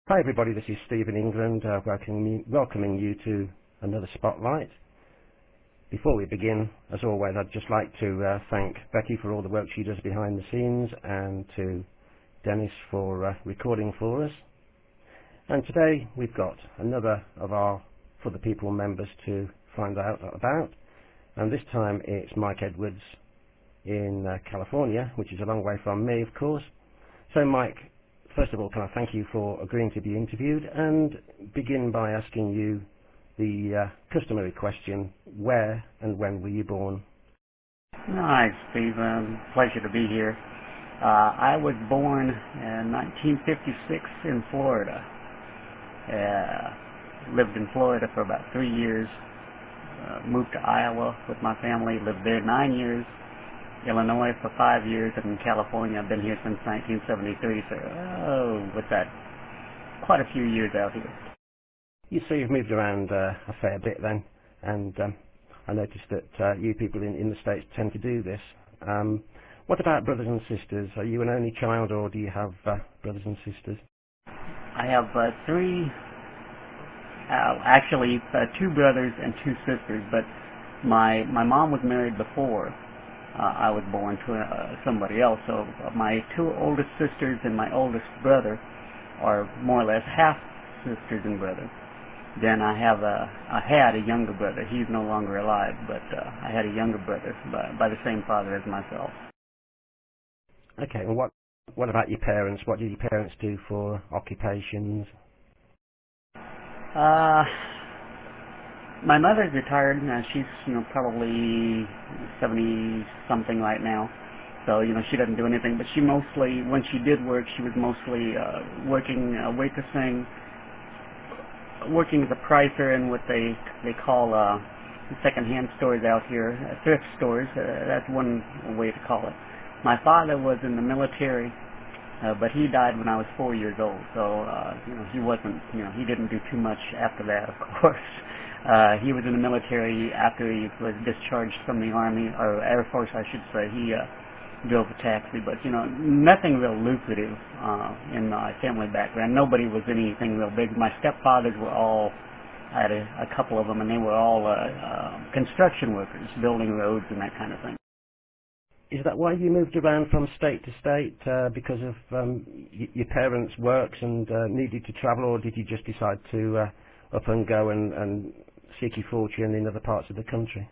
Hi everybody, this is Steve in England, welcoming you to another Spotlight. Before we begin, as always, I'd just like to thank Becky for all the work she does behind the scenes and to Dennis for recording for us. And today we've got another of our For the People members to find out about, and this time it's Mike Edwards in California, which is a long way from me, of course. So Mike, first of all, can I thank you for agreeing to be interviewed and begin by asking you the customary question, where and when were you born? Hi, Steve. Pleasure to be here. I was born in 1956 in Florida. Lived in Florida for about 3 years. Moved to Iowa with my family. Lived there 9 years. Illinois for 5 years, and in California I've been here since 1973, so what's that, quite a few years out here. You say you've moved around a fair bit then, and I noticed that you people in the States tend to do this. What about brothers and sisters? Are you an only child, or do you have brothers and sisters? I have actually two brothers and two sisters, but my mom was married before I was born to somebody else. So my two oldest sisters and my oldest brother are more or less half sisters and brothers. Then I had a younger brother. He's no longer alive, but I had a younger brother by the same father as myself. Okay, and what about your parents? What did your parents do for occupations? My mother's retired. She's probably 70-something right now. So she doesn't do anything. But she mostly, when she did work, she was mostly working waitressing, working as a pricer in what they call second-hand stores out here, thrift stores. That's one way to call it. My father was in the military, but he died when I was 4 years old. So he wasn't, he didn't do too much after that, of course. He was in the military after he was discharged from the Army, or Air Force, I should say. He drove a taxi, but nothing real lucrative in my family background. Nobody was anything real big. My stepfathers were all, I had a couple of them, and they were all construction workers, building roads and that kind of thing. Is that why you moved around from state to state, because of your parents' works and needed to travel, or did you just decide to up and go and seek your fortune in other parts of the country?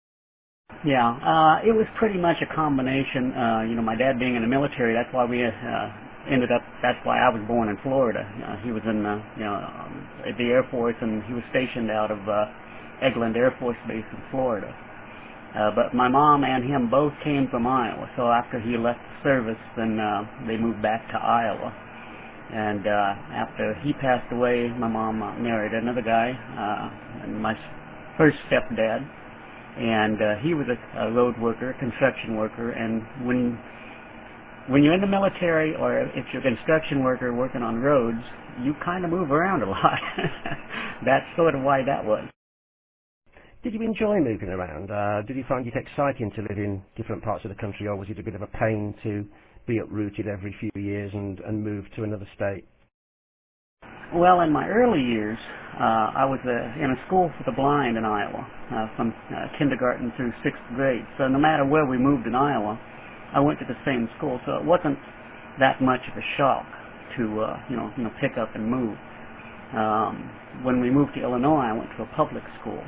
Yeah, it was pretty much a combination. My dad being in the military, that's why we that's why I was born in Florida. He was in the Air Force, and he was stationed out of Eglin Air Force Base in Florida. But my mom and him both came from Iowa, so after he left the service, then they moved back to Iowa. And after he passed away, my mom married another guy, my first stepdad, and he was a road worker, construction worker. And when you're in the military, or if you're a construction worker working on roads, you kind of move around a lot. That's sort of why that was. Did you enjoy moving around? Did you find it exciting to live in different parts of the country, or was it a bit of a pain to be uprooted every few years and move to another state? Well, in my early years, I was in a school for the blind in Iowa, from kindergarten through 6th grade. So no matter where we moved in Iowa, I went to the same school. So it wasn't that much of a shock to pick up and move. When we moved to Illinois, I went to a public school.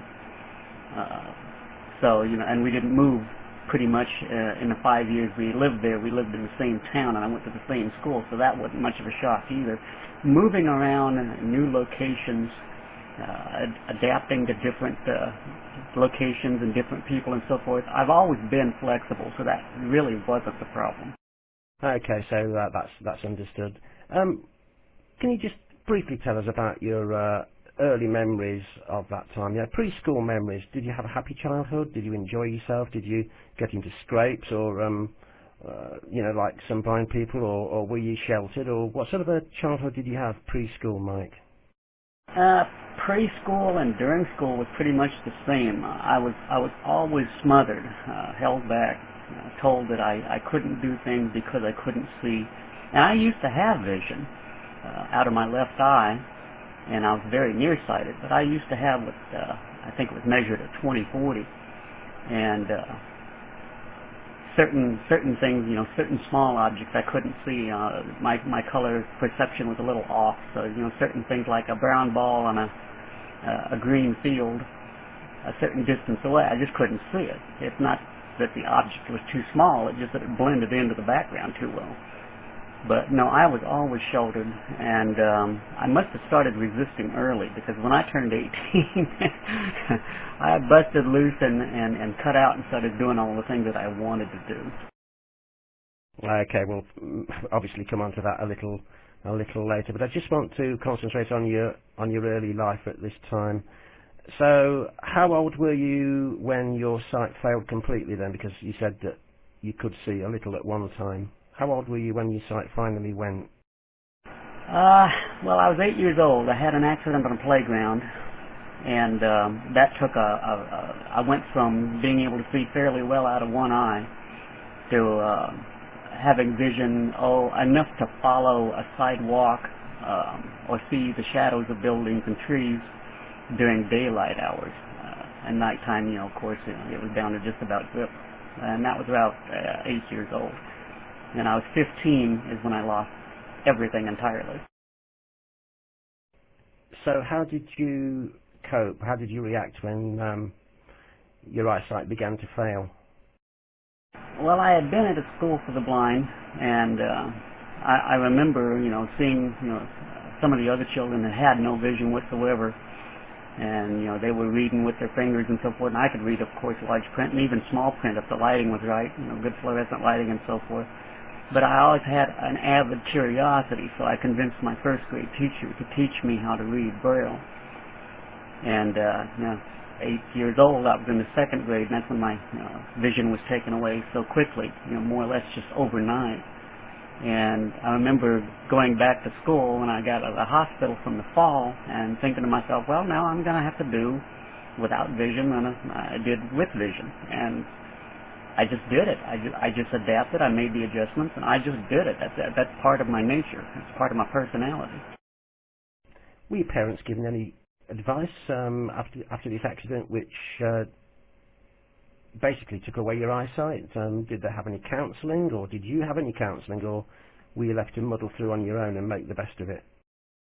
And we didn't move pretty much in the 5 years we lived there. We lived in the same town, and I went to the same school, so that wasn't much of a shock either. Moving around new locations, adapting to different locations and different people and so forth, I've always been flexible, so that really wasn't the problem. Okay, so that's understood. Can you just briefly tell us about your early memories of that time? Preschool memories. Did you have a happy childhood? Did you enjoy yourself? Did you get into scrapes, or like some blind people, or were you sheltered, or what sort of a childhood did you have preschool, Mike? Preschool and during school was pretty much the same. I was always smothered, held back, told that I couldn't do things because I couldn't see. And I used to have vision. out of my left eye, and I was very nearsighted. But I used to have what I think it was measured at 20/40, and certain things, certain small objects I couldn't see. My color perception was a little off. So certain things like a brown ball on a green field, a certain distance away, I just couldn't see it. It's not that the object was too small, it's just that it blended into the background too well. But no, I was always sheltered, and I must have started resisting early, because when I turned 18, I busted loose and cut out and started doing all the things that I wanted to do. Okay, we'll obviously come on to that a little later, but I just want to concentrate on your early life at this time. So, how old were you when your sight failed completely then? Because you said that you could see a little at one time. How old were you when your sight finally went? Well, I was 8 years old. I had an accident on a playground, and that took I went from being able to see fairly well out of one eye to having vision, enough to follow a sidewalk or see the shadows of buildings and trees during daylight hours. And nighttime, of course, it was down to just about zip. And that was about 8 years old. And I was 15 is when I lost everything entirely. So how did you cope? How did you react when your eyesight began to fail? Well, I had been at a school for the blind, and I remember, seeing, some of the other children that had no vision whatsoever, and they were reading with their fingers and so forth. And I could read, of course, large print and even small print if the lighting was right, good fluorescent lighting and so forth. But I always had an avid curiosity, so I convinced my first grade teacher to teach me how to read Braille. And 8 years old, I was in the second grade, and that's when my vision was taken away so quickly, more or less just overnight. And I remember going back to school when I got out of the hospital from the fall and thinking to myself, well, now I'm going to have to do without vision than I did with vision. And I just did it. I just adapted. I made the adjustments, and I just did it. That's part of my nature. That's part of my personality. Were your parents given any advice after this accident, which basically took away your eyesight? Did they have any counselling, or did you have any counselling, or were you left to muddle through on your own and make the best of it?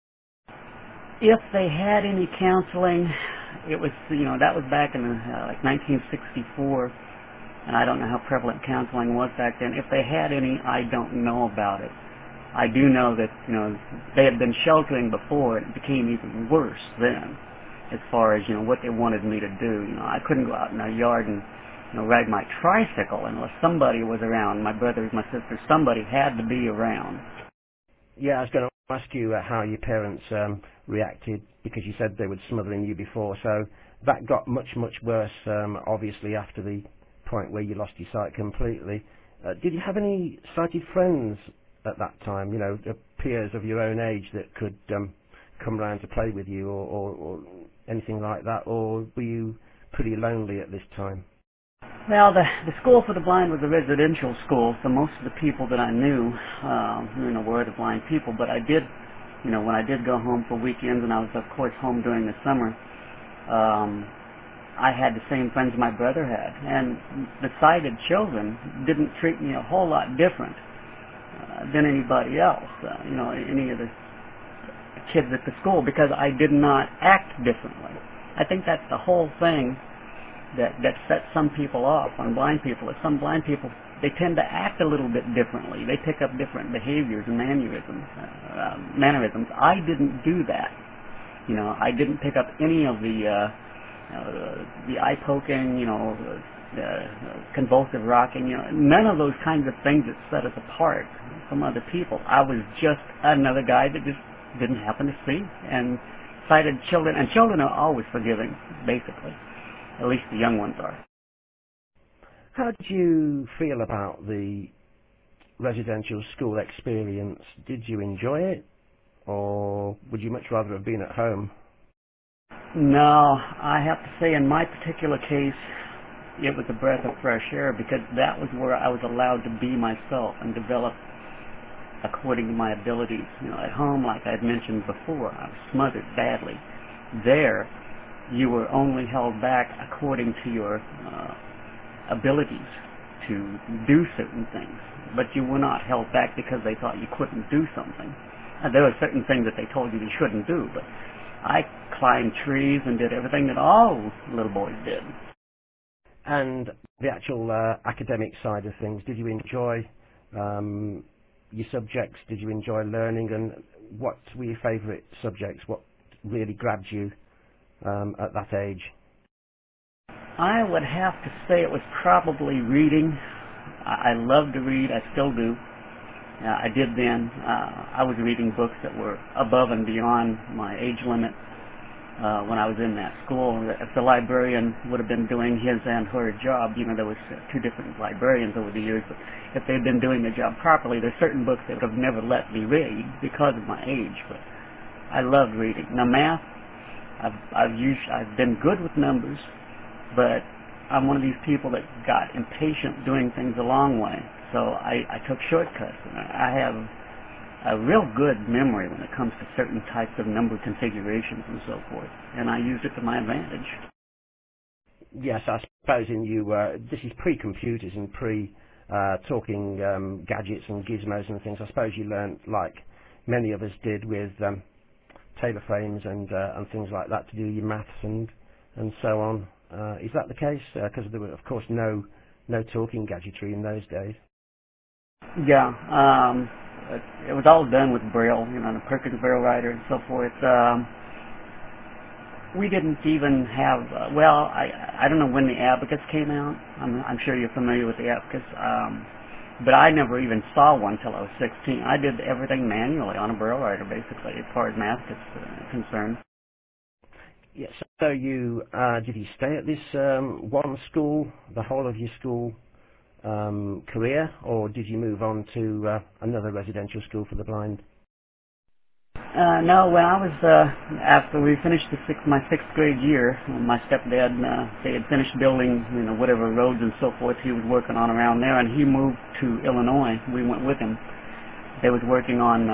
If they had any counseling, it was that was back in like 1964. And I don't know how prevalent counseling was back then. If they had any, I don't know about it. I do know that, they had been sheltering before, and it became even worse then, as far as, what they wanted me to do. I couldn't go out in the yard and, ride my tricycle unless somebody was around. My brothers, my sisters, somebody had to be around. Yeah, I was going to ask you how your parents reacted, because you said they were smothering you before. So that got much, much worse, obviously, after the point where you lost your sight completely. Did you have any sighted friends at that time, peers of your own age that could come round to play with you or anything like that, or were you pretty lonely at this time? Well, the school for the blind was a residential school, so most of the people that I knew, were the blind people. But I did, when I did go home for weekends, and I was, of course, home during the summer, I had the same friends my brother had, and the sighted children didn't treat me a whole lot different than anybody else, any of the kids at the school, because I did not act differently. I think that's the whole thing that sets some people off on blind people. Is some blind people, they tend to act a little bit differently. They pick up different behaviors and mannerisms. I didn't do that. I didn't pick up any of the eye poking, convulsive rocking, none of those kinds of things that set us apart from other people. I was just another guy that just didn't happen to see. And sighted children, and children are always forgiving, basically. At least the young ones are. How did you feel about the residential school experience? Did you enjoy it, or would you much rather have been at home? No, I have to say in my particular case, it was a breath of fresh air, because that was where I was allowed to be myself and develop according to my abilities. At home, like I had mentioned before, I was smothered badly. There, you were only held back according to your abilities to do certain things, but you were not held back because they thought you couldn't do something. There were certain things that they told you you shouldn't do, but I climbed trees and did everything that all little boys did. And the actual academic side of things, did you enjoy your subjects? Did you enjoy learning? And what were your favourite subjects? What really grabbed you at that age? I would have to say it was probably reading. I love to read. I still do. I did then. I was reading books that were above and beyond my age limit when I was in that school. If the librarian would have been doing his and her job, there was two different librarians over the years, but if they'd been doing their job properly, there's certain books they would have never let me read because of my age. But I loved reading. Now math, I've been good with numbers, but I'm one of these people that got impatient doing things a long way. So I took shortcuts. I have a real good memory when it comes to certain types of number configurations and so forth, and I used it to my advantage. Yes, I suppose this is pre-computers and pre-talking gadgets and gizmos and things. I suppose you learned, like many of us did, with Taylor frames and things like that to do your maths and so on. Is that the case? Because there were, of course, no talking gadgetry in those days. Yeah, it was all done with Braille, the Perkins Braille writer and so forth. We didn't even have, I don't know when the Abacus came out. I'm sure you're familiar with the Abacus, but I never even saw one till I was 16. I did everything manually on a Braille writer, basically, as far as math is concerned. Yes. So did you stay at this one school the whole of your school career, or did you move on to another residential school for the blind? No, when I was, after we finished my sixth grade year, my stepdad, they had finished building, whatever roads and so forth he was working on around there, and he moved to Illinois. We went with him. They was working on,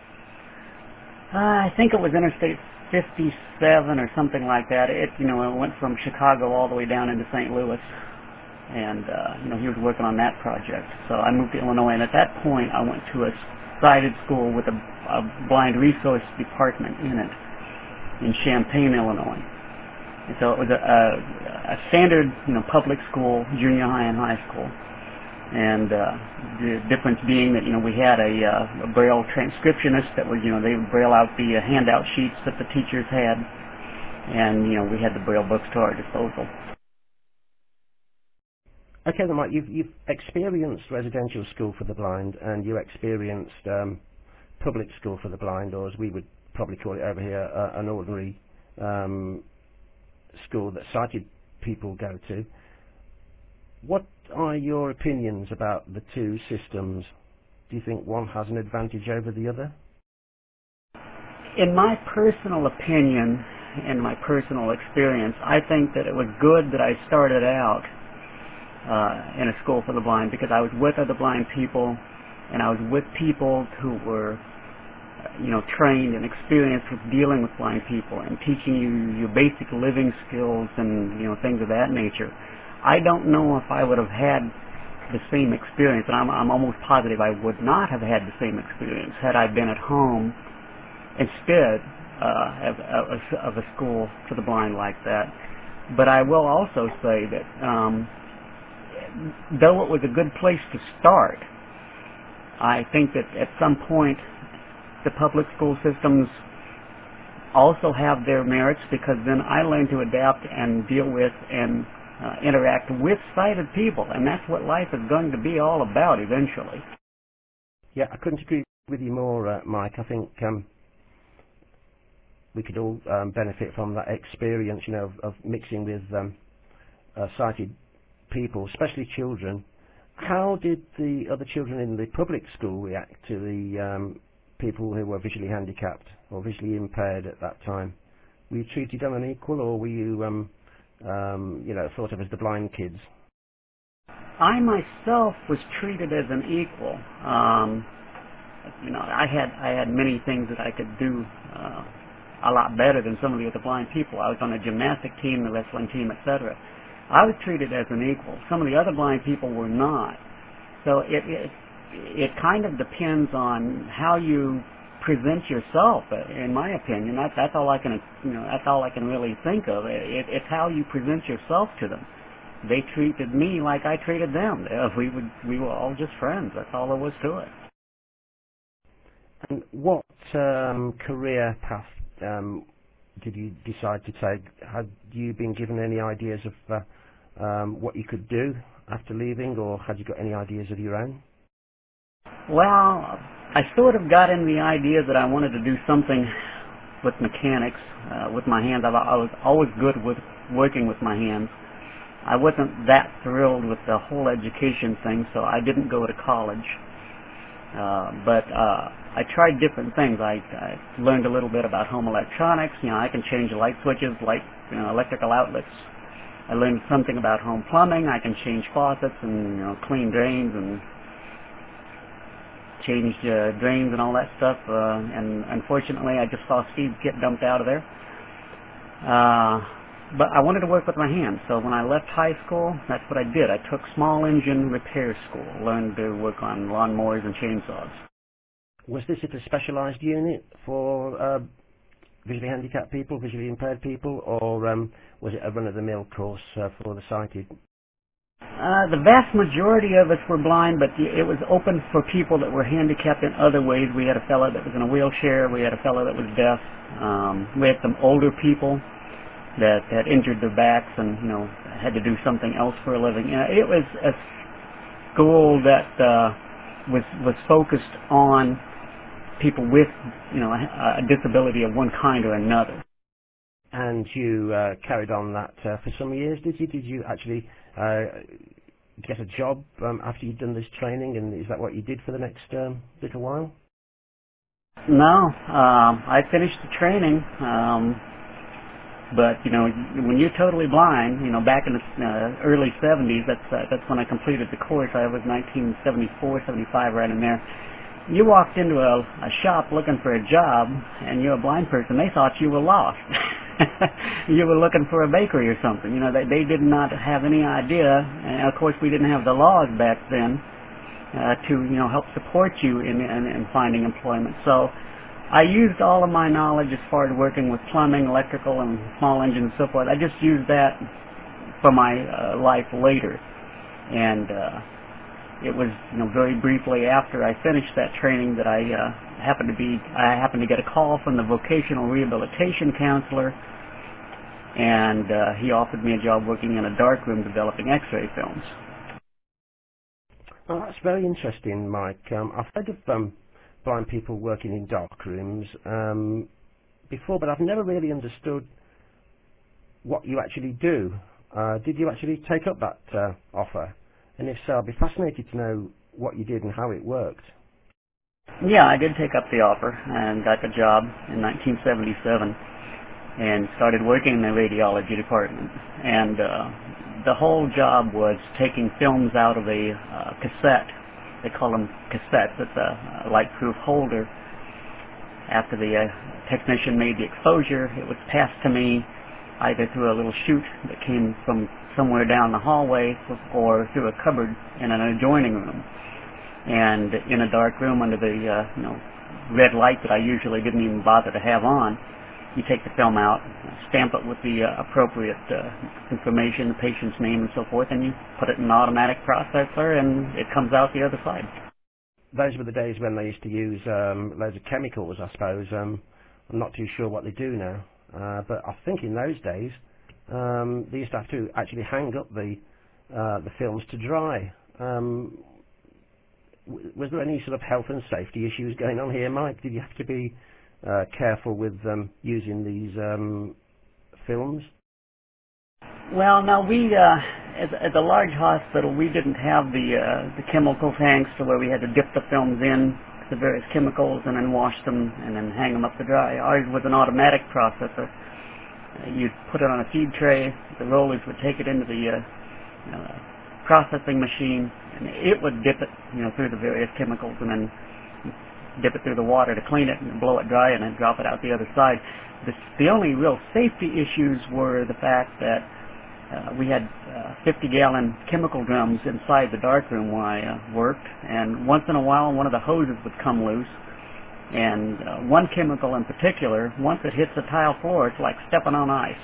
I think it was Interstate 57 or something like that. It went from Chicago all the way down into St. Louis. And, he was working on that project. So I moved to Illinois, and at that point I went to a sighted school with a blind resource department in it in Champaign, Illinois. And so it was a standard, public school, junior high and high school. And the difference being that, we had a Braille transcriptionist that was, they would Braille out the handout sheets that the teachers had. And, we had the Braille books to our disposal. Okay, then, Mike, you've experienced residential school for the blind, and you experienced public school for the blind, or as we would probably call it over here, an ordinary school that sighted people go to. What are your opinions about the two systems? Do you think one has an advantage over the other? In my personal opinion and my personal experience, I think that it was good that I started out in a school for the blind, because I was with other blind people, and I was with people who were, trained and experienced with dealing with blind people and teaching you your basic living skills and, things of that nature. I don't know if I would have had the same experience, and I'm almost positive I would not have had the same experience had I been at home instead of a school for the blind like that. But I will also say that though it was a good place to start, I think that at some point the public school systems also have their merits, because then I learned to adapt and deal with and interact with sighted people, and that's what life is going to be all about eventually. Yeah, I couldn't agree with you more, Mike. I think we could all benefit from that experience, of mixing with sighted people, especially children. How did the other children in the public school react to the people who were visually handicapped or visually impaired at that time? Were you treated on an equal, or were you, thought of as the blind kids? I myself was treated as an equal. I had many things that I could do a lot better than some of the other blind people. I was on a gymnastic team, the wrestling team, etc. I was treated as an equal. Some of the other blind people were not. So it kind of depends on how you present yourself. In my opinion, that's all I can that's all I can really think of. It's how you present yourself to them. They treated me like I treated them. We were all just friends. That's all there was to it. And what career path did you decide to take? Had you been given any ideas of what you could do after leaving, or had you got any ideas of your own? Well, I sort of got in the idea that I wanted to do something with mechanics, with my hands. I was always good with working with my hands. I wasn't that thrilled with the whole education thing, so I didn't go to college. But I tried different things. I learned a little bit about home electronics. I can change light switches, electrical outlets. I learned something about home plumbing. I can change faucets and clean drains and change drains and all that stuff. And unfortunately, I just saw Steve get dumped out of there. But I wanted to work with my hands, so when I left high school, that's what I did. I took small engine repair school, learned to work on lawnmowers and chainsaws. Was this at a specialised unit for visually handicapped people, visually impaired people, or was it a run-of-the-mill course for the sighted? The vast majority of us were blind, but it was open for people that were handicapped in other ways. We had a fellow that was in a wheelchair. We had a fellow that was deaf. We had some older people that had injured their backs and had to do something else for a living. It was a school that was focused on people with a disability of one kind or another. And you carried on that for some years, did you? Did you actually get a job after you'd done this training, and is that what you did for the next little while? No, I finished the training. But when you're totally blind, back in the early 70s, that's when I completed the course. I was 1974, 75, right in there. You walked into a shop looking for a job, and you're a blind person. They thought you were lost. You were looking for a bakery or something. They did not have any idea. And of course, we didn't have the laws back then to help support you in finding employment. So I used all of my knowledge as far as working with plumbing, electrical, and small engines and so forth. I just used that for my life later. And it was very briefly after I finished that training that I happened to get a call from the vocational rehabilitation counselor, and he offered me a job working in a darkroom developing X-ray films. Well, that's very interesting, Mike. I've heard of blind people working in dark rooms before, but I've never really understood what you actually do. Did you actually take up that offer? And if so, I'd be fascinated to know what you did and how it worked. Yeah, I did take up the offer and got the job in 1977 and started working in the radiology department. And the whole job was taking films out of a cassette. They call them cassettes. It's a light-proof holder. After the technician made the exposure, it was passed to me either through a little chute that came from somewhere down the hallway or through a cupboard in an adjoining room. And in a dark room under the red light that I usually didn't even bother to have on, you take the film out, stamp it with the appropriate information, the patient's name and so forth, and you put it in an automatic processor and it comes out the other side. Those were the days when they used to use loads of chemicals, I suppose. I'm not too sure what they do now. But I think in those days they used to have to actually hang up the films to dry. Was there any sort of health and safety issues going on here, Mike? Did you have to be careful with using these films? Well, no, we at the large hospital we didn't have the chemical tanks to where we had to dip the films in the various chemicals and then wash them and then hang them up to dry. Ours was an automatic processor. You'd put it on a feed tray. The rollers would take it into the processing machine, and it would dip it, through the various chemicals and then dip it through the water to clean it and blow it dry and then drop it out the other side. The only real safety issues were the fact that we had 50-gallon chemical drums inside the darkroom where I worked, and once in a while one of the hoses would come loose, and one chemical in particular, once it hits the tile floor, it's like stepping on ice.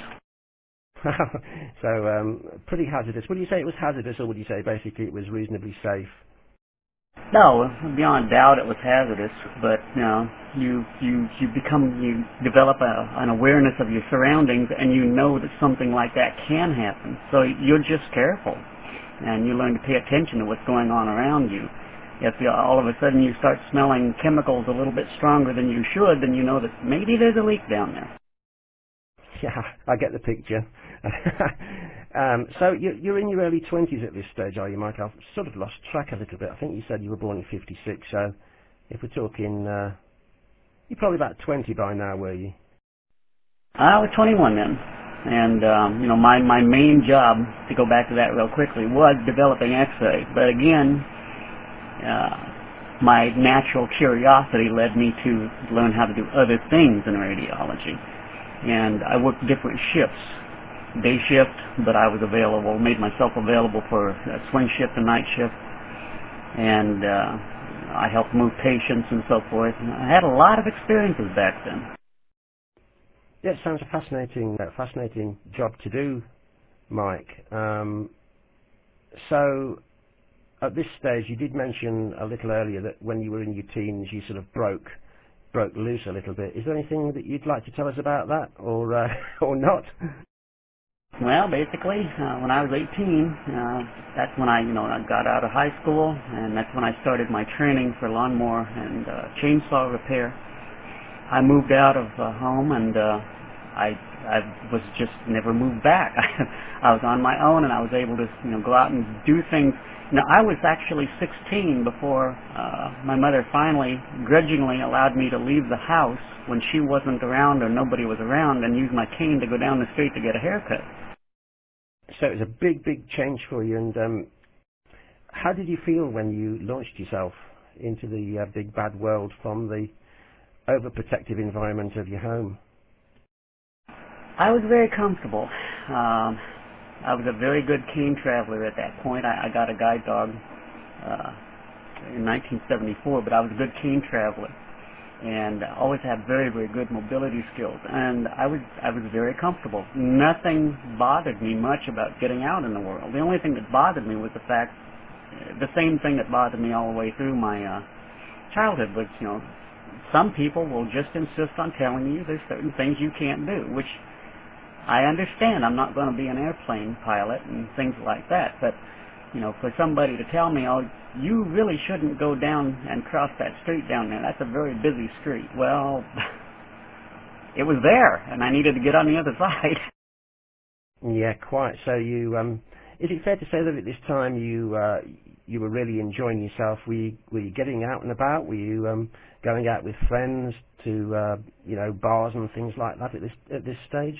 So pretty hazardous. Would you say it was hazardous, or would you say basically it was reasonably safe? No, beyond doubt it was hazardous, but you develop an awareness of your surroundings, and you know that something like that can happen. So you're just careful, and you learn to pay attention to what's going on around you. If all of a sudden you start smelling chemicals a little bit stronger than you should, then you know that maybe there's a leak down there. Yeah, I get the picture. So you're in your early 20s at this stage, are you, Mike? I've sort of lost track a little bit. I think you said you were born in 56, so if we're talking, you're probably about 20 by now, were you? I was 21 then, and my main job, to go back to that real quickly, was developing X-ray. But again, my natural curiosity led me to learn how to do other things in radiology. And I worked different shifts, day shift, but I was available, made myself available for a swing shift and night shift, and I helped move patients and so forth. And I had a lot of experiences back then. Yeah, it sounds a fascinating job to do, Mike. So at this stage, you did mention a little earlier that when you were in your teens, you sort of broke loose a little bit. Is there anything that you'd like to tell us about that, or not? Well, basically, when I was 18, that's when I got out of high school, and that's when I started my training for lawnmower and chainsaw repair. I moved out of home, and I was just never moved back. I was on my own, and I was able to go out and do things. I was actually 16 before my mother finally grudgingly allowed me to leave the house when she wasn't around or nobody was around, and use my cane to go down the street to get a haircut. So it was a big change for you. And how did you feel when you launched yourself into the big bad world from the overprotective environment of your home? I was very comfortable. I was a very good cane traveler at that point. I got a guide dog in 1974, but I was a good cane traveler, and I always had very good mobility skills, and I was very comfortable. Nothing bothered me much about getting out in the world. The only thing that bothered me was the same thing that bothered me all the way through my childhood was, some people will just insist on telling you there's certain things you can't do, which I understand. I'm not going to be an airplane pilot and things like that, but for somebody to tell me, oh, you really shouldn't go down and cross that street down there, that's a very busy street. Well, it was there, and I needed to get on the other side. Yeah, quite. So you, is it fair to say that at this time you were really enjoying yourself? Were you getting out and about? Were you going out with friends to bars and things like that at this stage?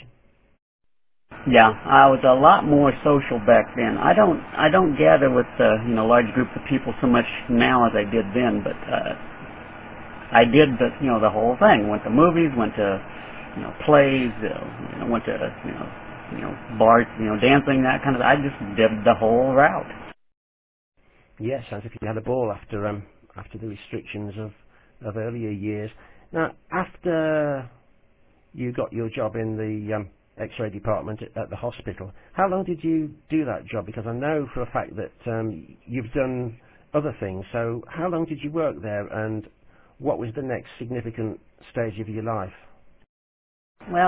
Yeah, I was a lot more social back then. I don't gather with large groups of people so much now as I did then, but I did the whole thing. Went to movies, went to plays, went to bars, dancing, that kind of. I just did the whole route. Yes, sounds like you had a ball after the restrictions of earlier years. Now, after you got your job in the X-ray department at the hospital, how long did you do that job? Because I know for a fact that you've done other things. So how long did you work there, and what was the next significant stage of your life? Well,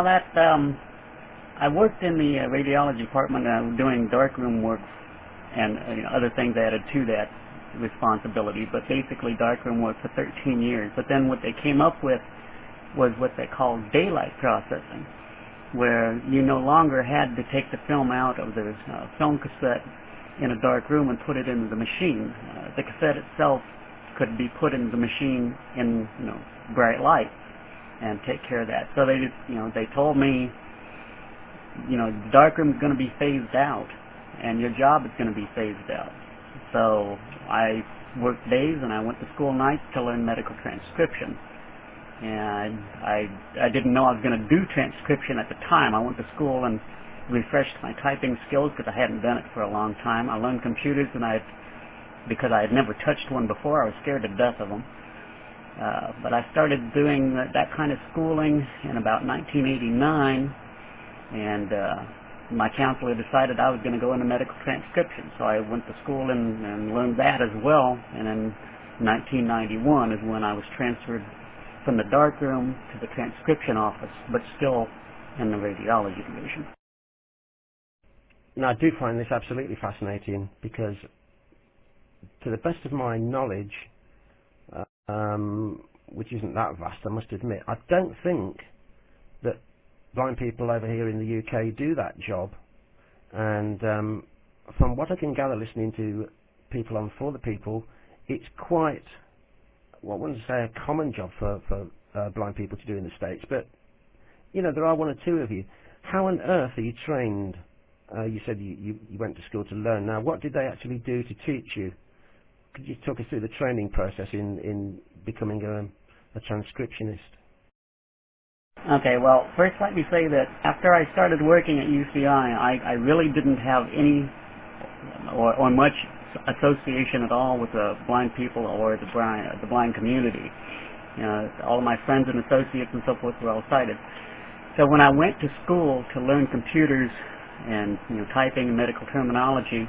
I worked in the radiology department doing darkroom work and other things added to that responsibility, but basically darkroom work for 13 years. But then what they came up with was what they called daylight processing, where you no longer had to take the film out of the film cassette in a dark room and put it into the machine. The cassette itself could be put into the machine in bright light and take care of that. So they just they told me the dark room is going to be phased out and your job is going to be phased out. So I worked days and I went to school nights to learn medical transcription. And I didn't know I was going to do transcription at the time. I went to school and refreshed my typing skills because I hadn't done it for a long time. I learned computers, and because I had never touched one before, I was scared to death of them. But I started doing that kind of schooling in about 1989, and my counselor decided I was going to go into medical transcription. So I went to school and learned that as well, and in 1991 is when I was transferred from the darkroom to the transcription office, but still in the radiology division. Now, I do find this absolutely fascinating because, to the best of my knowledge, which isn't that vast, I must admit, I don't think that blind people over here in the UK do that job. And from what I can gather listening to people on For the People, it's quite, well, I wouldn't say a common job for blind people to do in the States, but, you know, there are one or two of you. How on earth are you trained? You said you went to school to learn. Now, what did they actually do to teach you? Could you talk us through the training process in becoming a transcriptionist? Okay, well, first let me say that after I started working at UCI, I really didn't have any or much association at all with the blind people or the blind community. You know, all of my friends and associates and so forth were all sighted. So when I went to school to learn computers and, you know, typing and medical terminology,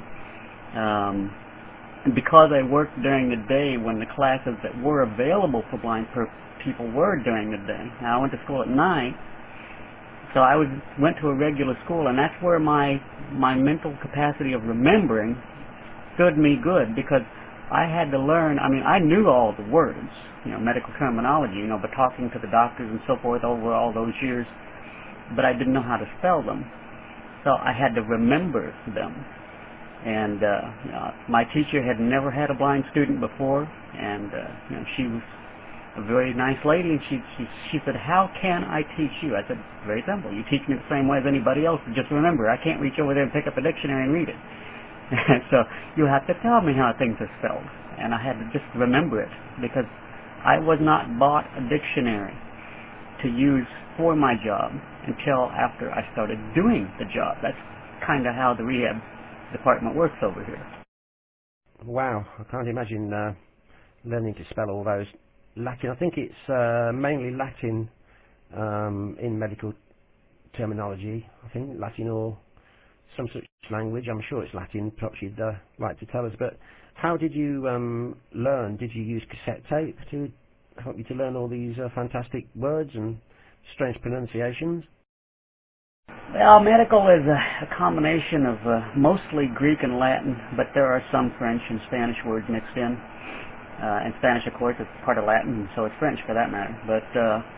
and because I worked during the day when the classes that were available for blind people were during the day. Now, I went to school at night, so I went to a regular school, and that's where my mental capacity of remembering stood me good, because I had to learn. I mean, I knew all the words, you know, medical terminology, you know, but talking to the doctors and so forth over all those years, but I didn't know how to spell them. So I had to remember them. And you know, my teacher had never had a blind student before, and you know, she was a very nice lady, and she said, "How can I teach you?" I said, "Very simple. You teach me the same way as anybody else. Just remember, I can't reach over there and pick up a dictionary and read it. So you have to tell me how things are spelled." And I had to just remember it, because I was not bought a dictionary to use for my job until after I started doing the job. That's kind of how the rehab department works over here. Wow, I can't imagine learning to spell all those Latin. I think it's mainly Latin in medical terminology. I think Latin or some such language. I'm sure it's Latin. Perhaps you'd like to tell us. But how did you learn? Did you use cassette tape to help you to learn all these fantastic words and strange pronunciations? Well, medical is a combination of mostly Greek and Latin, but there are some French and Spanish words mixed in. And Spanish, of course, is part of Latin, so it's French for that matter. But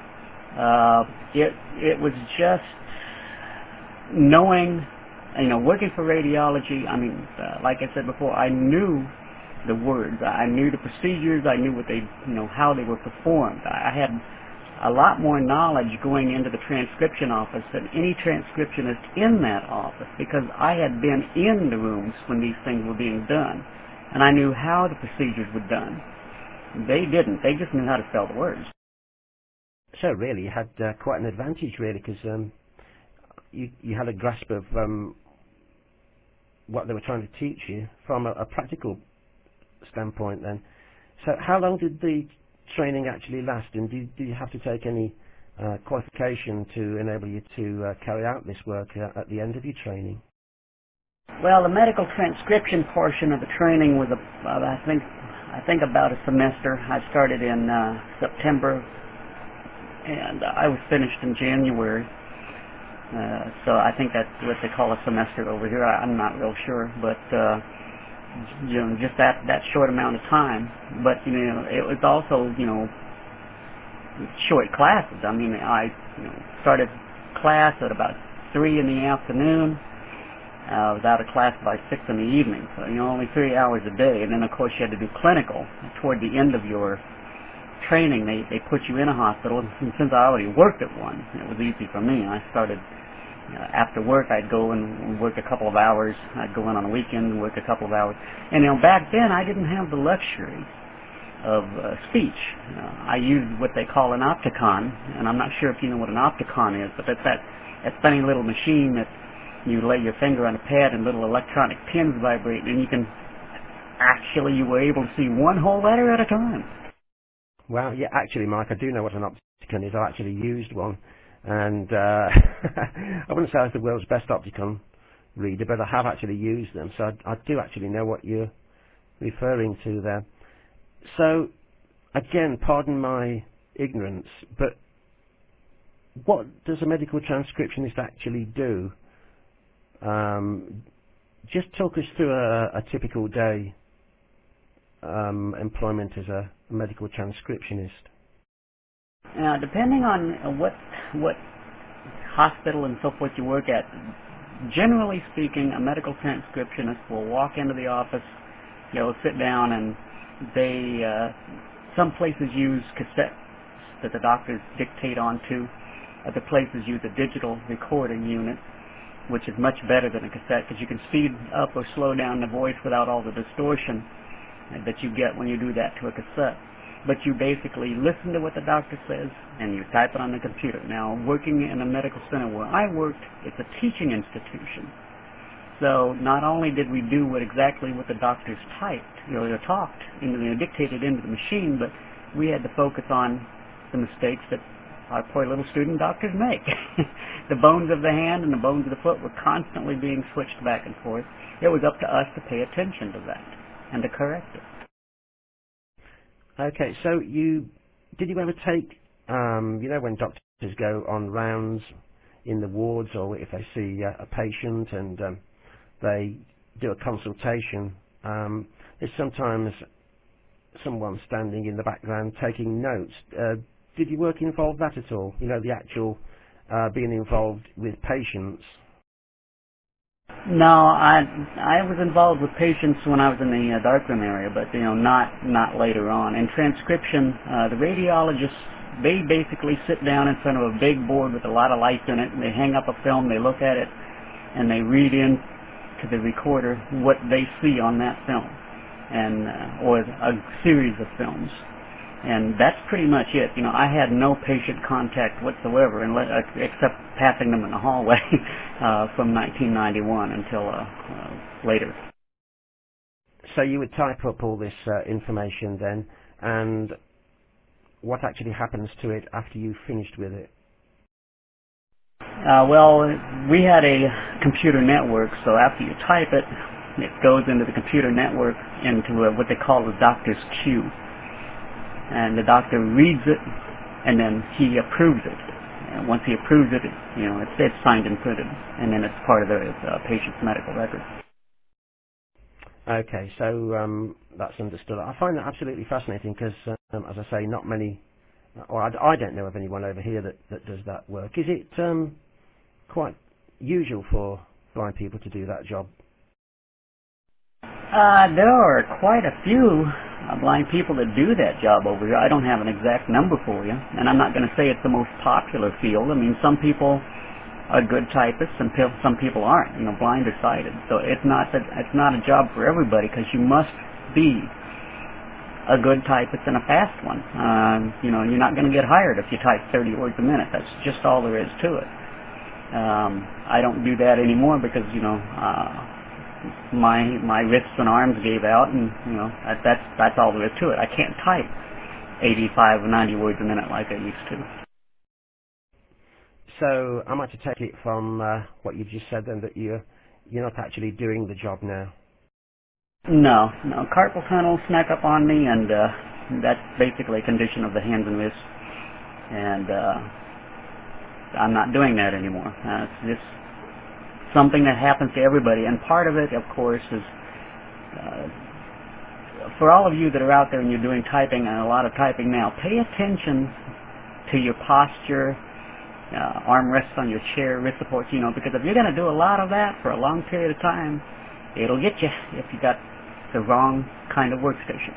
it was just knowing, you know, working for radiology. I mean, like I said before, I knew the words, I knew the procedures, I knew what they, you know, how they were performed. I had a lot more knowledge going into the transcription office than any transcriptionist in that office, because I had been in the rooms when these things were being done, and I knew how the procedures were done. They didn't. They just knew how to spell the words. So really, you had quite an advantage, really, because you had a grasp of what they were trying to teach you from a practical standpoint then. So how long did the training actually last, and do you have to take any qualification to enable you to carry out this work at the end of your training? Well, the medical transcription portion of the training was, I think about a semester. I started in September, and I was finished in January. So I think that's what they call a semester over here. I'm not real sure, but you know, just that short amount of time. But you know, it was also, you know, short classes. I mean, I started class at about 3 in the afternoon. I was out of class by 6 in the evening, so you know, only 3 hours a day. And then of course you had to do clinical toward the end of your training. They put you in a hospital, and since I already worked at one, it was easy for me. I started After work, I'd go and work a couple of hours. I'd go in on a weekend and work a couple of hours. And back then, I didn't have the luxury of speech. I used what they call an opticon, and I'm not sure if you know what an opticon is, but that's that funny little machine that you lay your finger on a pad and little electronic pins vibrate, and you were able to see one whole letter at a time. Well, yeah, actually, Mike, I do know what an opticon is. I actually used one, and I wouldn't say I was the world's best opticon reader, but I have actually used them, so I do actually know what you're referring to there. So, again, pardon my ignorance, but what does a medical transcriptionist actually do? Just talk us through a typical day employment as a medical transcriptionist. Depending on what hospital and so forth you work at, generally speaking, a medical transcriptionist will walk into the office, sit down, and some places use cassettes that the doctors dictate onto. Other places use a digital recording unit, which is much better than a cassette because you can speed up or slow down the voice without all the distortion that you get when you do that to a cassette. But you basically listen to what the doctor says and you type it on the computer. Now, working in a medical center where I worked, it's a teaching institution. So not only did we do exactly what the doctors typed, talked, dictated into the machine, but we had to focus on the mistakes that our poor little student doctors make. The bones of the hand and the bones of the foot were constantly being switched back and forth. It was up to us to pay attention to that and to correct it. Okay, so did you ever take, when doctors go on rounds in the wards, or if they see a patient and they do a consultation, there's sometimes someone standing in the background taking notes. Did your work involve that at all? The actual being involved with patients? No, I was involved with patients when I was in the darkroom area, but not later on. In transcription, the radiologists, they basically sit down in front of a big board with a lot of lights in it, and they hang up a film, they look at it, and they read in to the recorder what they see on that film, and or a series of films. And that's pretty much it. I had no patient contact whatsoever, except passing them in the hallway from 1991 until later. So you would type up all this information then, and what actually happens to it after you've finished with it? Well, we had a computer network, so after you type it, it goes into the computer network into what they call the doctor's queue. And the doctor reads it, and then he approves it. And once he approves it, it's signed and printed, and then it's part of the patient's medical record. Okay, so that's understood. I find that absolutely fascinating because, as I say, not many, or I don't know of anyone over here that does that work. Is it quite usual for blind people to do that job? There are quite a few blind people that do that job over here. I don't have an exact number for you, and I'm not going to say it's the most popular field. I mean, some people are good typists, and some people aren't. Blind or sighted. So it's not a job for everybody because you must be a good typist and a fast one. You're not going to get hired if you type 30 words a minute. That's just all there is to it. I don't do that anymore because my wrists and arms gave out, and that's all there is to it. I can't type 85 or 90 words a minute like I used to. So am I to take it from what you've just said then that you're not actually doing the job now? No. Carpal tunnel snuck up on me, and that's basically a condition of the hands and wrists, and I'm not doing that anymore. It's just something that happens to everybody, and part of it, of course, is for all of you that are out there and you're doing typing, and a lot of typing now, pay attention to your posture, arm rests on your chair, wrist supports, because if you're going to do a lot of that for a long period of time, it'll get you if you got the wrong kind of workstation.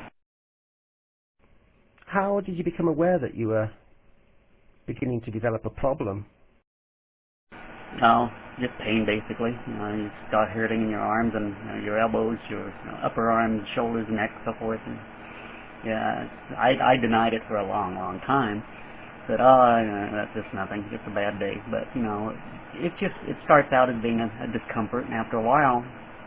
How did you become aware that you were beginning to develop a problem? Well, just pain basically. You start hurting in your arms and your elbows, your upper arms, shoulders, neck, so forth. And, yeah, I denied it for a long, long time. Said, that's just nothing, just a bad day. But it starts out as being a discomfort, and after a while,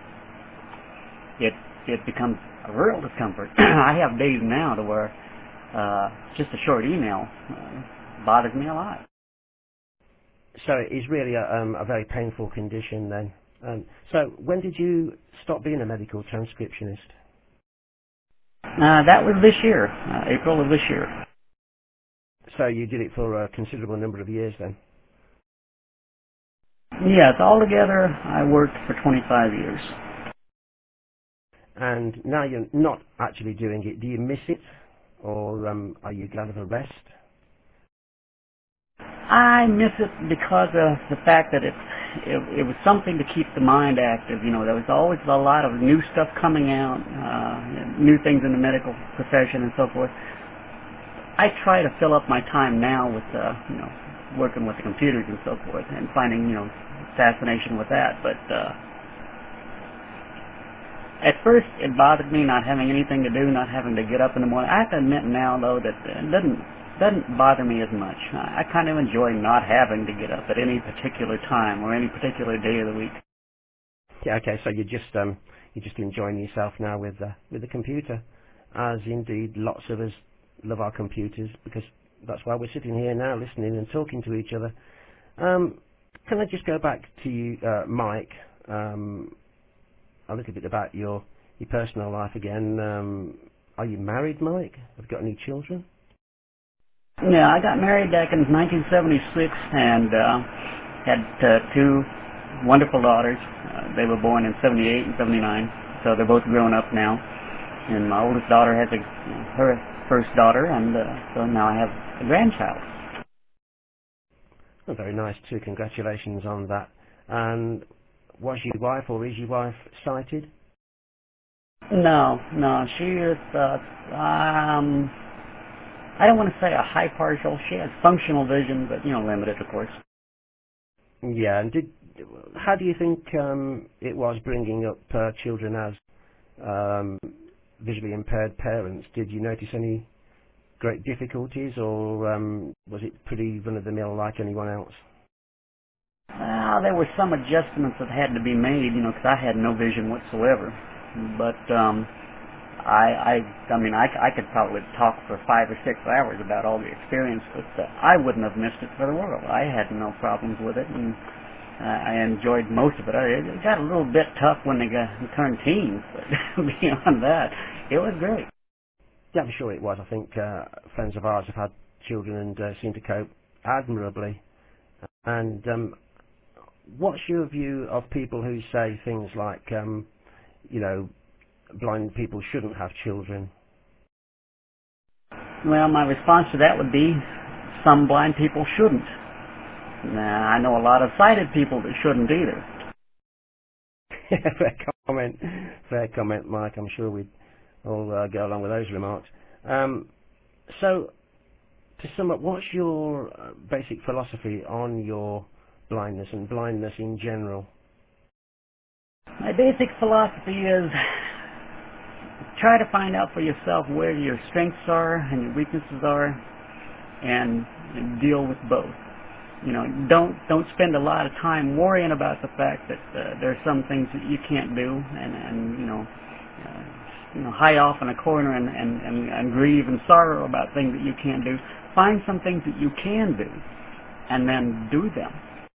it becomes a real discomfort. I have days now to where just a short email bothers me a lot. So it's really a very painful condition then. So when did you stop being a medical transcriptionist? That was this year, April of this year. So you did it for a considerable number of years then? Yes, altogether I worked for 25 years. And now you're not actually doing it. Do you miss it? Or are you glad of a rest? I miss it because of the fact that it was something to keep the mind active. There was always a lot of new stuff coming out, new things in the medical profession and so forth. I try to fill up my time now with, working with the computers and so forth and finding, fascination with that. But at first it bothered me not having anything to do, not having to get up in the morning. I have to admit now, though, that it doesn't bother me as much. I kind of enjoy not having to get up at any particular time or any particular day of the week. Yeah, okay, so you're just enjoying yourself now with the computer, as indeed lots of us love our computers, because that's why we're sitting here now listening and talking to each other. Can I just go back to you, Mike, a little bit about your personal life again. Are you married, Mike? Have you got any children? Yeah, I got married back in 1976 and had two wonderful daughters. They were born in 78 and 79, so they're both grown up now. And my oldest daughter has her first daughter, and so now I have a grandchild. Oh, very nice too. Congratulations on that. And was your wife, or is your wife, sighted? No, she is. I don't want to say a high partial. She has functional vision, but limited, of course. Yeah, and how do you think it was bringing up children as visually impaired parents? Did you notice any great difficulties, or was it pretty run-of-the-mill like anyone else? There were some adjustments that had to be made, because I had no vision whatsoever. But I could probably talk for 5 or 6 hours about all the experience, but I wouldn't have missed it for the world. I had no problems with it, and I enjoyed most of it. It got a little bit tough when they turned teens, but beyond that, it was great. Yeah, I'm sure it was. I think friends of ours have had children and seem to cope admirably. And what's your view of people who say things like, blind people shouldn't have children? Well, my response to that would be some blind people shouldn't. I know a lot of sighted people that shouldn't either. Fair comment, Mike. I'm sure we'd all go along with those remarks. So, to sum up, what's your basic philosophy on your blindness and blindness in general? My basic philosophy is try to find out for yourself where your strengths are and your weaknesses are, and deal with both. Don't spend a lot of time worrying about the fact that there are some things that you can't do, and hide off in a corner and grieve and sorrow about things that you can't do. Find some things that you can do, and then do them.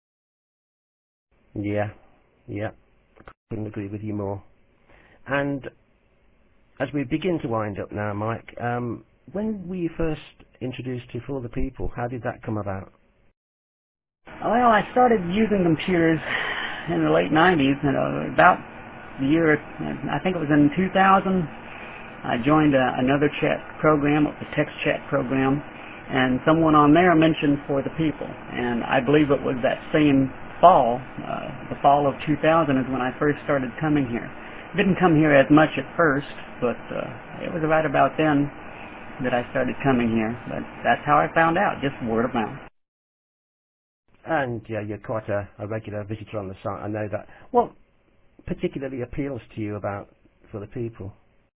Yeah, couldn't agree with you more. And as we begin to wind up now, Mike, when were you first introduced to For the People? How did that come about? Well, I started using computers in the late 90s, and about the year, I think it was in 2000, I joined another chat program, a text chat program, and someone on there mentioned For the People, and I believe it was that same fall, the fall of 2000 is when I first started coming here. Didn't come here as much at first, but it was right about then that I started coming here. But that's how I found out, just word of mouth. And you're quite a regular visitor on the site, I know that. What particularly appeals to you about for the people?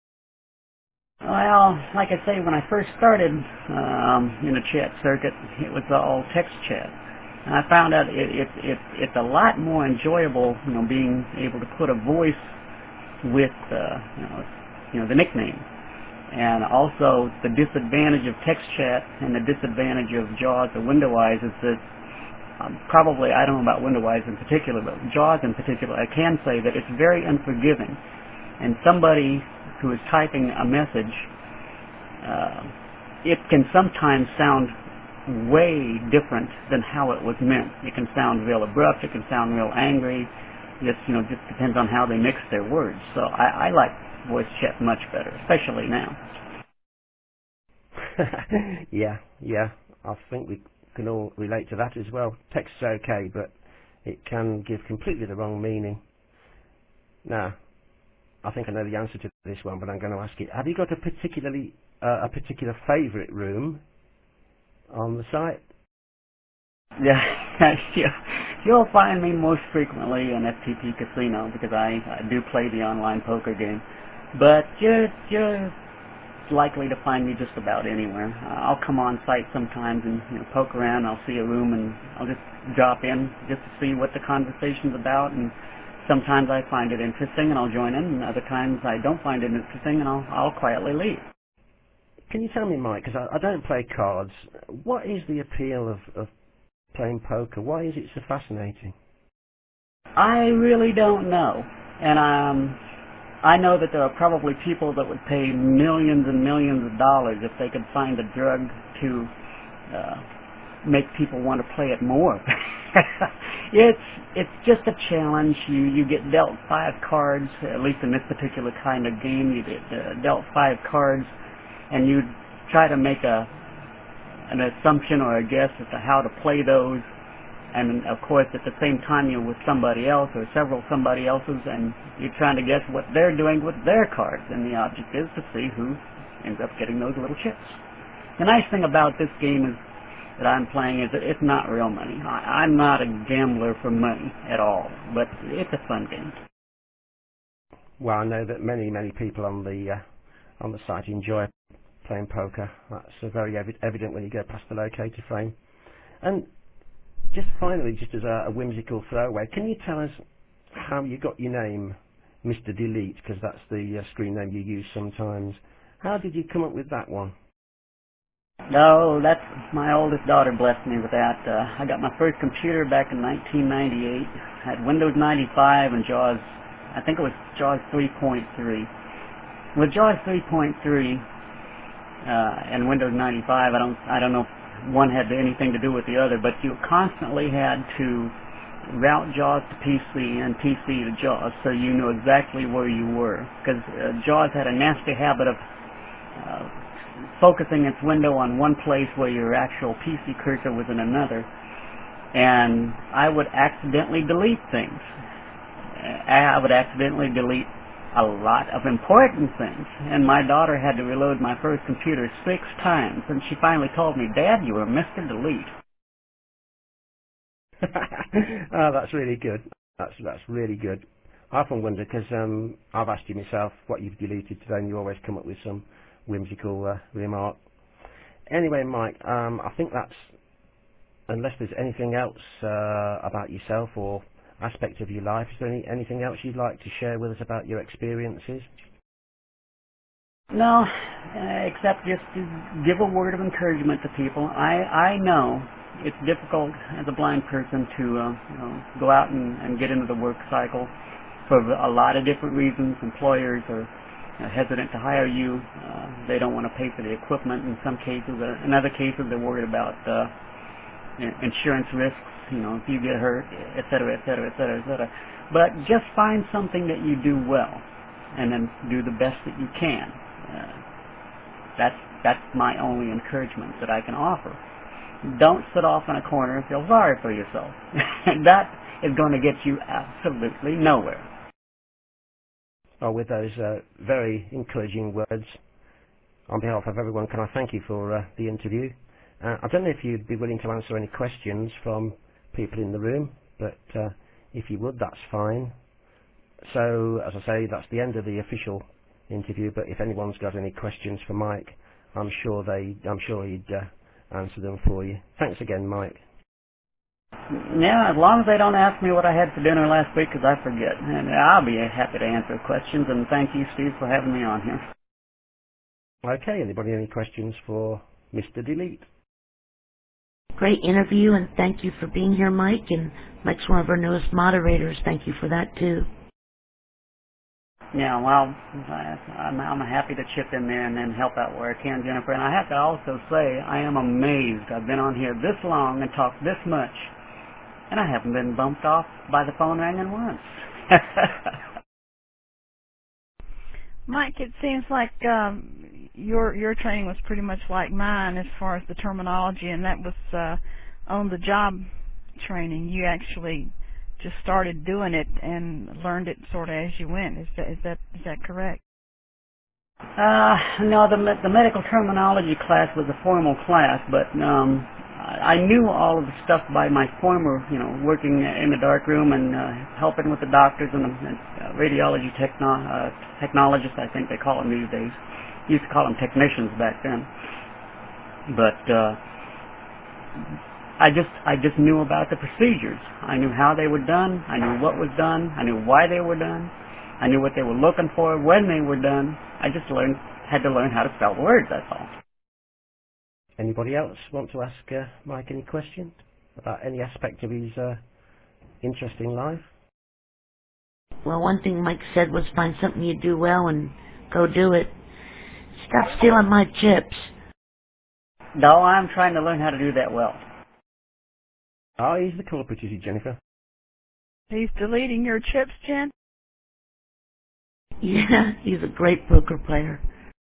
Well, like I say, when I first started in the chat circuit, it was all text chat. And I found out it's a lot more enjoyable, being able to put a voice with, the nickname. And also, the disadvantage of text chat and the disadvantage of JAWS or WindowEyes is that probably, I don't know about WindowEyes in particular, but JAWS in particular, I can say that it's very unforgiving. And somebody who is typing a message, it can sometimes sound way different than how it was meant. It can sound real abrupt, it can sound real angry. Just depends on how they mix their words. So I like voice chat much better, especially now. yeah. I think we can all relate to that as well. Text's okay, but it can give completely the wrong meaning. Now, I think I know the answer to this one, but I'm going to ask it. Have you got a particular favourite room on the site? Yeah, you'll find me most frequently in FTP Casino because I do play the online poker game. But you're likely to find me just about anywhere. I'll come on site sometimes and poke around. I'll see a room and I'll just drop in just to see what the conversation's about. And sometimes I find it interesting and I'll join in, and other times I don't find it interesting and I'll quietly leave. Can you tell me, Mike, because I don't play cards, what is the appeal of playing poker? Why is it so fascinating? I really don't know. And I know that there are probably people that would pay millions and millions of dollars if they could find a drug to make people want to play it more. It's just a challenge. You get dealt 5 cards, at least in this particular kind of game. You get dealt 5 cards, and you try to make an assumption or a guess as to how to play those. And of course, at the same time, you're with somebody else or several somebody else's, and you're trying to guess what they're doing with their cards. And the object is to see who ends up getting those little chips. The nice thing about this game is that I'm playing is that it's not real money. I'm not a gambler for money at all, but it's a fun game. Well, I know that many people on the site enjoy playing poker. That's very evident when you go past the locator frame. And just finally, just as a whimsical throwaway, can you tell us how you got your name, Mr. Delete, because that's the screen name you use sometimes. How did you come up with that one? No, that's my oldest daughter blessed me with that. I got my first computer back in 1998. Had Windows 95 and JAWS, I think it was JAWS 3.3. With JAWS 3.3 and Windows 95, I don't know if one had anything to do with the other, but you constantly had to route JAWS to PC and PC to JAWS so you knew exactly where you were. Because JAWS had a nasty habit of focusing its window on one place where your actual PC cursor was in another. And I would accidentally delete things. I would accidentally delete a lot of important things. And my daughter had to reload my first computer 6 times. And she finally told me, "Dad, you were Mr. Delete." Oh, that's really good. That's really good. I often wonder, because I've asked you myself what you've deleted today, and you always come up with some whimsical remark. Anyway, Mike, I think that's, unless there's anything else about yourself or aspect of your life, is there anything else you'd like to share with us about your experiences? No, except just to give a word of encouragement to people. I know it's difficult as a blind person to go out and get into the work cycle for a lot of different reasons. Employers are hesitant to hire you. They don't want to pay for the equipment in some cases. In other cases, they're worried about insurance risks, if you get hurt, et cetera, et cetera, et cetera, et cetera. But just find something that you do well, and then do the best that you can. That's my only encouragement that I can offer. Don't sit off in a corner and feel sorry for yourself. That is going to get you absolutely nowhere. Oh, with those very encouraging words, on behalf of everyone, can I thank you for the interview. I don't know if you'd be willing to answer any questions from people in the room, but if you would, that's fine. So, as I say, that's the end of the official interview, but if anyone's got any questions for Mike, I'm sure he'd answer them for you. Thanks again, Mike. Yeah, as long as they don't ask me what I had for dinner last week, because I forget. And I'll be happy to answer questions, and thank you, Steve, for having me on here. Okay, anybody any questions for Mr. Delete? Great interview, and thank you for being here, Mike. And Mike's one of our newest moderators. Thank you for that, too. Yeah, well, I'm happy to chip in there and help out where I can, Jennifer. And I have to also say, I am amazed. I've been on here this long and talked this much, and I haven't been bumped off by the phone ringing once. Mike, it seems like your training was pretty much like mine as far as the terminology, and that was on-the-job training. You actually just started doing it and learned it sort of as you went. Is that correct? No, the medical terminology class was a formal class, but I knew all of the stuff by my former, working in the darkroom and helping with the doctors and radiology technologists, I think they call them these days. Used to call them technicians back then. But I just knew about the procedures. I knew how they were done. I knew what was done. I knew why they were done. I knew what they were looking for when they were done. I just had to learn how to spell words, that's all. Anybody else want to ask Mike any questions about any aspect of his interesting life? Well, one thing Mike said was find something you do well and go do it. Stop stealing my chips. No, I'm trying to learn how to do that well. Oh, he's the culprit, is he, Jennifer? He's deleting your chips, Jen? Yeah, he's a great poker player.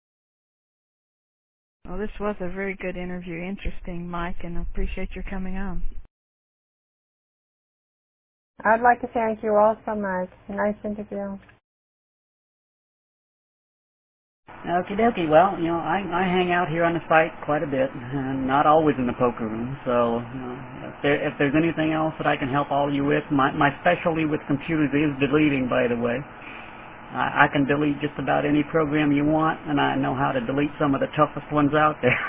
Well, this was a very good interview. Interesting, Mike, and I appreciate your coming on. I'd like to thank you all so much. Nice interview. Okie dokie. Well, I hang out here on the site quite a bit, and not always in the poker room. So, if there's anything else that I can help all of you with, my specialty with computers is deleting, by the way. I can delete just about any program you want, and I know how to delete some of the toughest ones out there.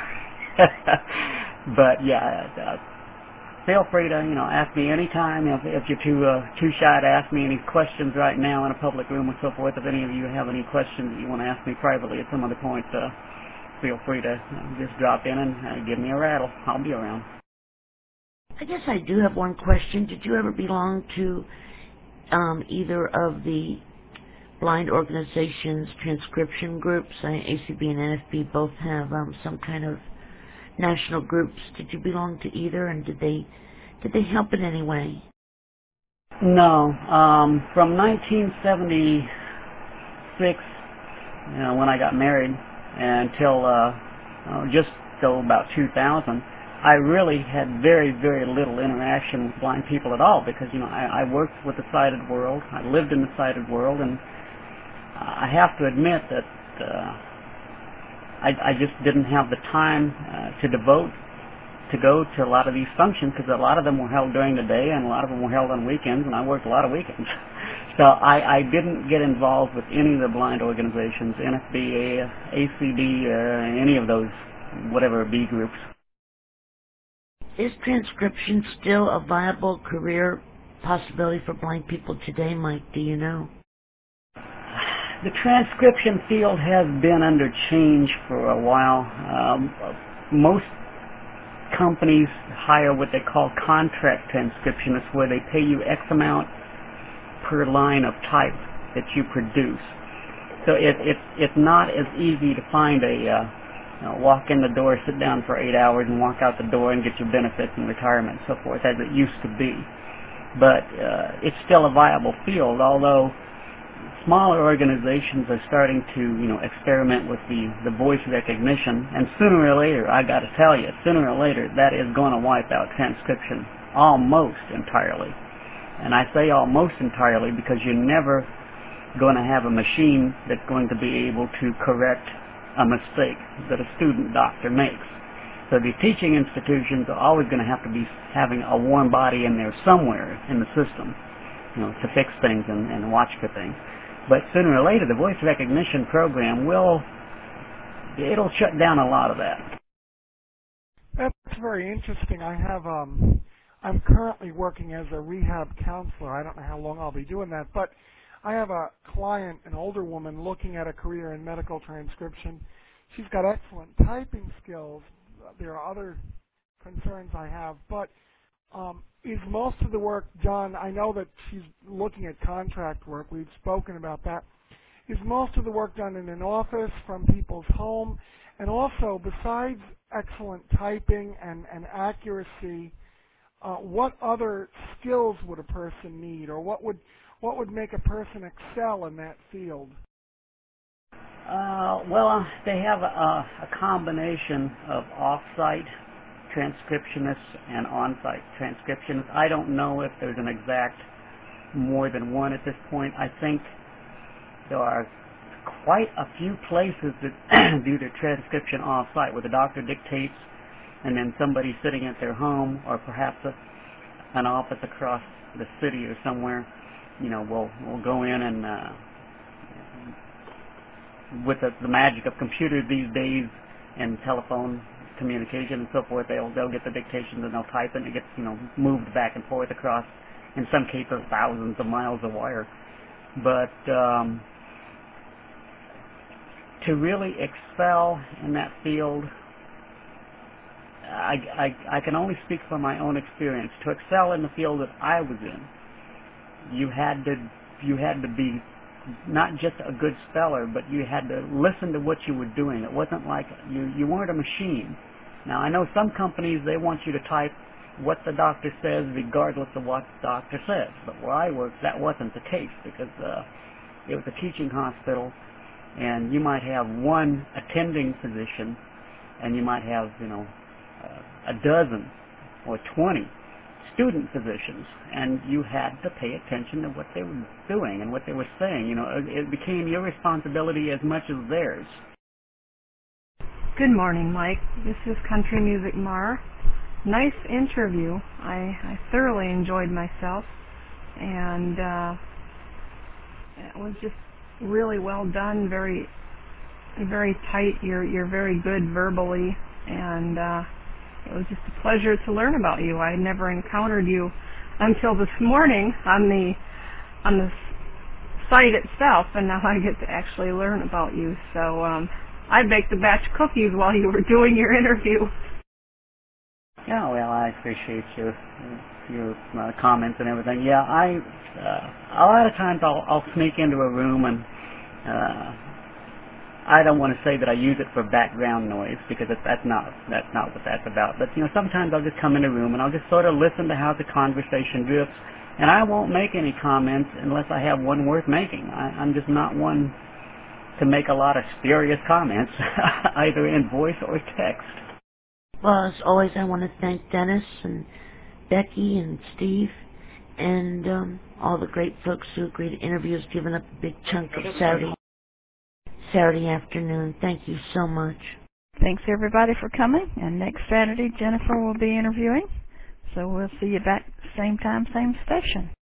But yeah, feel free to ask me anytime if you're too shy to ask me any questions right now in a public room and so forth. If any of you have any questions that you want to ask me privately at some other point, feel free to just drop in and give me a rattle. I'll be around. I guess I do have one question. Did you ever belong to either of the blind organizations' transcription groups? ACB and NFB both have some kind of national groups. Did you belong to either, and did they help in any way? No. From 1976, when I got married, until just about 2000, I really had very, very little interaction with blind people at all because, I worked with the sighted world. I lived in the sighted world, and I have to admit that I just didn't have the time to devote to go to a lot of these functions because a lot of them were held during the day and a lot of them were held on weekends, and I worked a lot of weekends. So I didn't get involved with any of the blind organizations, NFB, ACB, any of those, whatever B groups. Is transcription still a viable career possibility for blind people today, Mike? Do you know? The transcription field has been under change for a while. Most companies hire what they call contract transcriptionists, where they pay you X amount per line of type that you produce. So it's not as easy to find walk in the door, sit down for 8 hours, and walk out the door and get your benefits and retirement and so forth as it used to be. But it's still a viable field, although smaller organizations are starting to, experiment with the voice recognition, and sooner or later, I got to tell you, sooner or later, that is going to wipe out transcription almost entirely. And I say almost entirely because you're never going to have a machine that's going to be able to correct a mistake that a student doctor makes. So these teaching institutions are always going to have to be having a warm body in there somewhere in the system, to fix things and watch for things. But sooner or later, the voice recognition program it'll shut down a lot of that. That's very interesting. I'm currently working as a rehab counselor. I don't know how long I'll be doing that, but I have a client, an older woman, looking at a career in medical transcription. She's got excellent typing skills. There are other concerns I have, but is most of the work done? I know that she's looking at contract work. We've spoken about that. Is most of the work done in an office, from people's home? And also, besides excellent typing and accuracy, what other skills would a person need, or what would make a person excel in that field? Well, they have a combination of off-site transcriptionists and on-site transcriptionists. I don't know if there's an exact more than one at this point. I think there are quite a few places that do their transcription off-site, where the doctor dictates and then somebody sitting at their home, or perhaps an office across the city or somewhere, will go in and with the magic of computers these days and telephone communication and so forth, they'll get the dictations and they'll type it, and it gets moved back and forth across, in some cases, thousands of miles of wire. But to really excel in that field, I can only speak from my own experience. To excel in the field that I was in, you had to be not just a good speller, but you had to listen to what you were doing. It wasn't like you weren't a machine. Now, I know some companies, they want you to type what the doctor says regardless of what the doctor says. But where I worked, that wasn't the case, because it was a teaching hospital, and you might have one attending physician, and you might have, a dozen or 20 student physicians, and you had to pay attention to what they were doing and what they were saying. It became your responsibility as much as theirs. Good morning, Mike. This is Country Music Mar. Nice interview. I thoroughly enjoyed myself, and it was just really well done. Very, very tight. You're very good verbally, and it was just a pleasure to learn about you. I never encountered you until this morning on the site itself, and now I get to actually learn about you. So I baked a batch of cookies while you were doing your interview. Yeah, well, I appreciate your comments and everything. Yeah, a lot of times I'll sneak into a room, and I don't want to say that I use it for background noise, because that's not what that's about. But sometimes I'll just come in a room and I'll just sort of listen to how the conversation drifts, and I won't make any comments unless I have one worth making. I'm just not one to make a lot of spurious comments, either in voice or text. Well, as always, I want to thank Dennis and Becky and Steve and all the great folks who agreed to interview us, giving up a big chunk of Saturday afternoon. Thank you so much. Thanks, everybody, for coming. And next Saturday, Jennifer will be interviewing. So we'll see you back same time, same station.